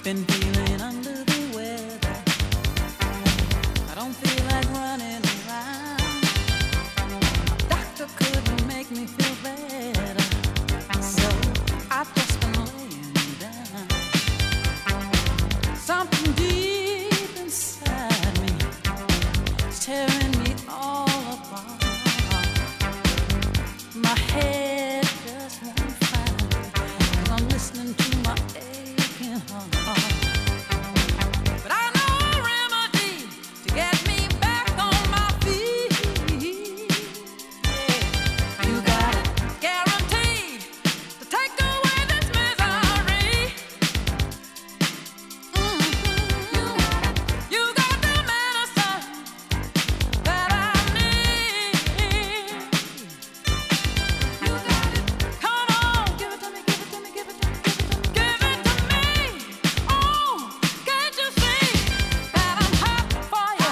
Been feeling under the weather. I don't feel like running around. Doctor couldn't make me feel better, so I've just been laying down. Something deep inside me is tearing me all apart. My head just won't find me 'cause I'm listening to my aching heart. But I know a remedy to get me back on my feet. Yeah. You got it guaranteed to take away this misery. You got the medicine that I need. You got it. Come on, give it to me, give it to me, give it to me, give it to me. Oh, can't you see that I'm hot for you?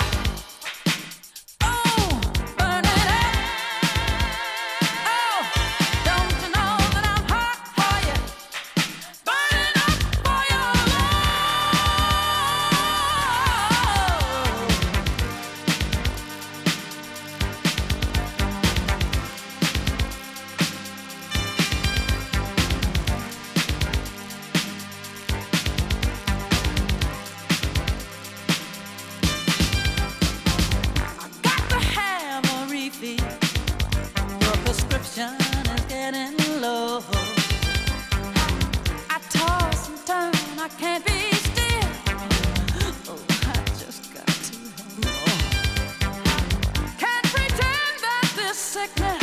Oh, burning up. Oh, don't you know that I'm hot for you? Burning up for your love. Got to have a refill. Your prescription is getting low. I toss and turn, I can't be still. Oh, I just got to know. Can't pretend that this sickness